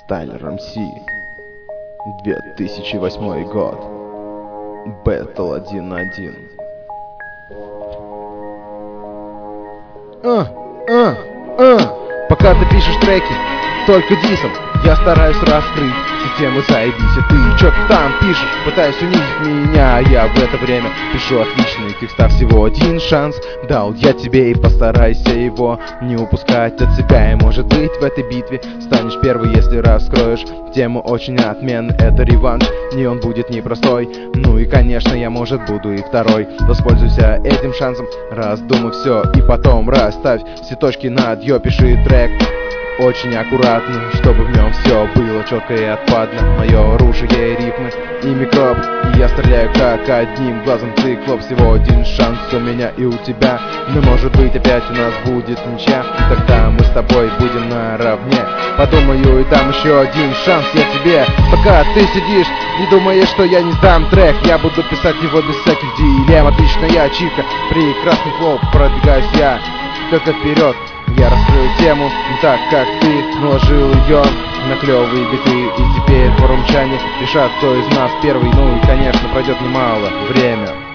Тайлер МС, 2008 год, Battle 1-1. Пока ты пишешь треки только дисом, я стараюсь раскрыть систему заебись. И ты чё-то там пишешь, пытаясь унизить меня. Я в это время пишу отличные текста. Всего один шанс дал я тебе, и постарайся его не упускать от себя. И может быть в этой битве станешь первый, если раскроешь тему очень отменный. Это реванш, и он будет непростой. Ну и конечно я, может, буду и второй. Воспользуйся этим шансом, раздумай все и потом расставь все точки над «ё». Пиши трек очень аккуратно, чтобы в нем все было четко и отпадно. Мое оружие и рифмы и микроб, и я стреляю как одним глазом циклоп. Всего один шанс у меня и у тебя, но может быть опять у нас будет ничья. И тогда мы с тобой будем наравне. Подумаю и дам еще один шанс я тебе. Пока ты сидишь и думаешь, что я не сдам трек, я буду писать его без всяких дилемм. Отличная ачивка, прекрасный флоу, продвигаюсь я только вперед. Я раскрою тему так, как ты наложил ее на клевые биты. И теперь форумчане решат, кто из нас первый. Ну и конечно пройдет немало время.